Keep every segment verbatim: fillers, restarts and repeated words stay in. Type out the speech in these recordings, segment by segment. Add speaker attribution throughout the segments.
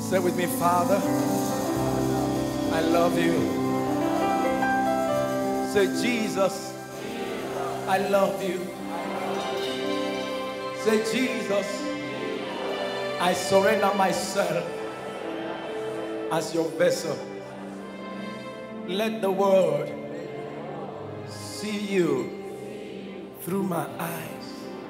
Speaker 1: Say with me, Father, I love you. Say, Jesus, I love you. Say, Jesus, I surrender myself as your vessel. Let the world see you through my eyes.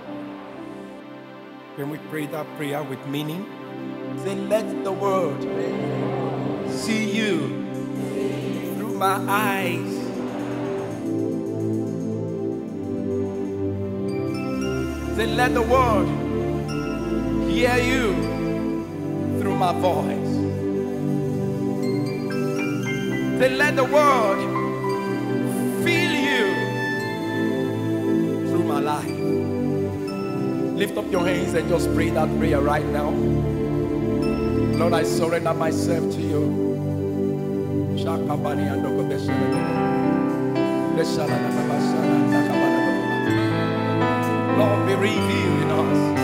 Speaker 1: When we pray that prayer with meaning, say, let the world see you through my eyes. Say, let the world hear you through my voice. Say, let the world feel you through my life. Lift up your hands and just pray that prayer right now. Lord, I surrender myself to you. Lord, be revealed in us.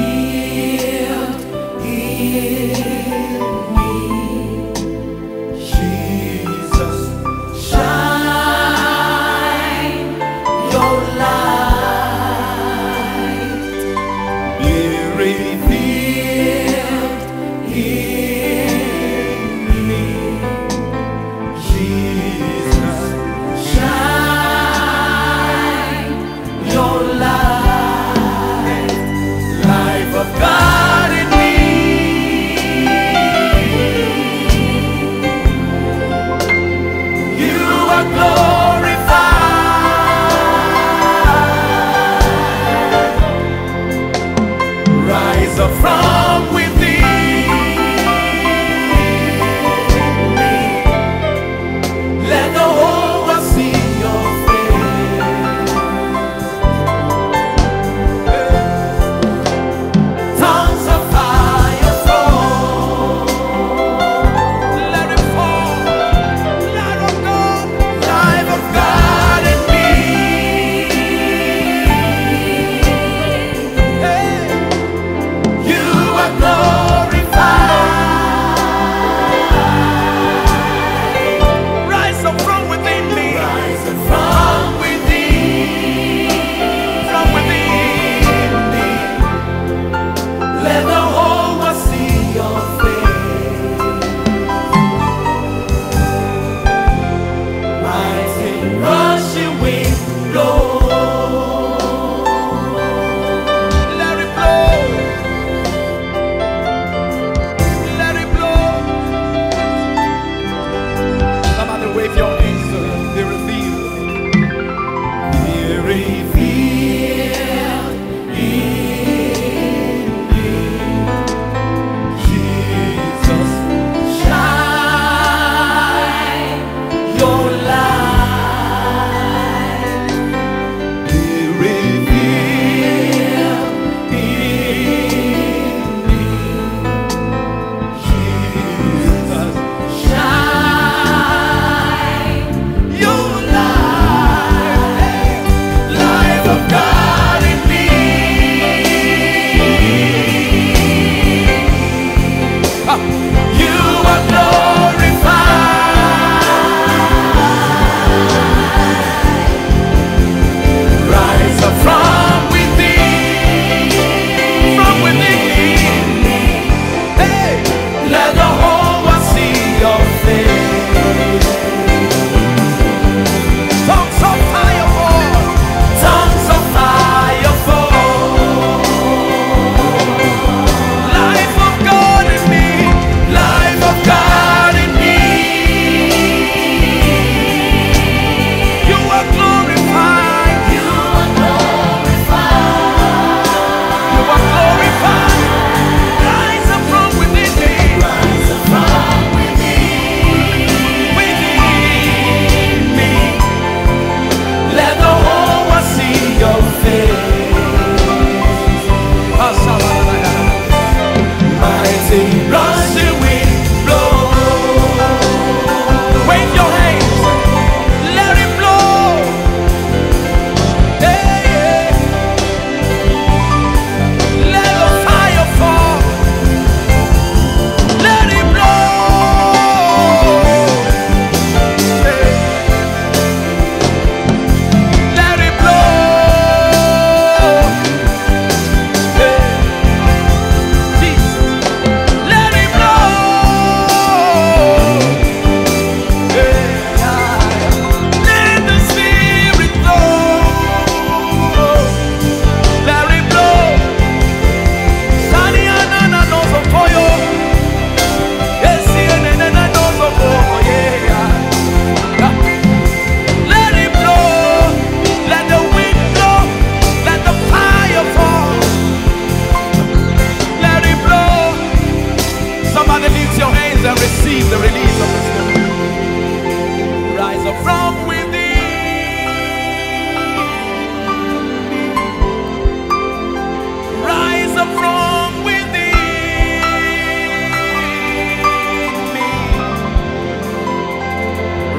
Speaker 2: Be revealed in me.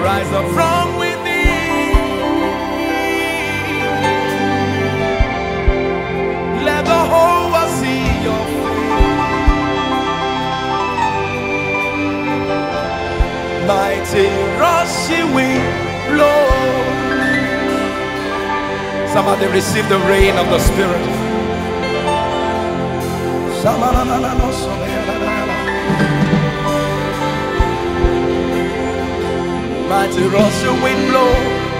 Speaker 1: rise up from within. Let the whole world see your face. Mighty rushing wind blow. Somebody receive the rain of the Spirit. Mighty rushing wind blow.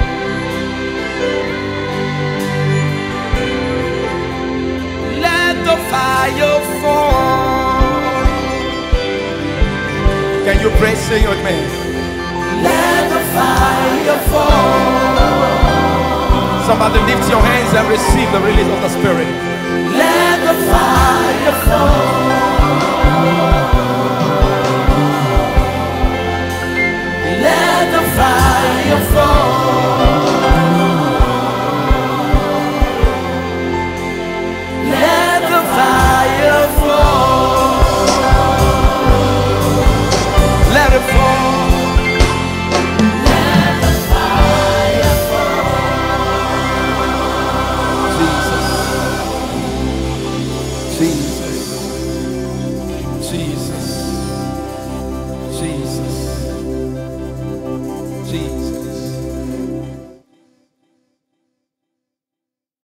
Speaker 1: Let the fire fall. Can you pray, sing with me? Let the fire fall. Somebody lift your hands and receive the release of the Spirit. Let the fire fall. Let the fire fall. Let the fire fall. Let it fall. Let the fire fall. Jesus. Jesus. Jesus. Jesus. Jesus.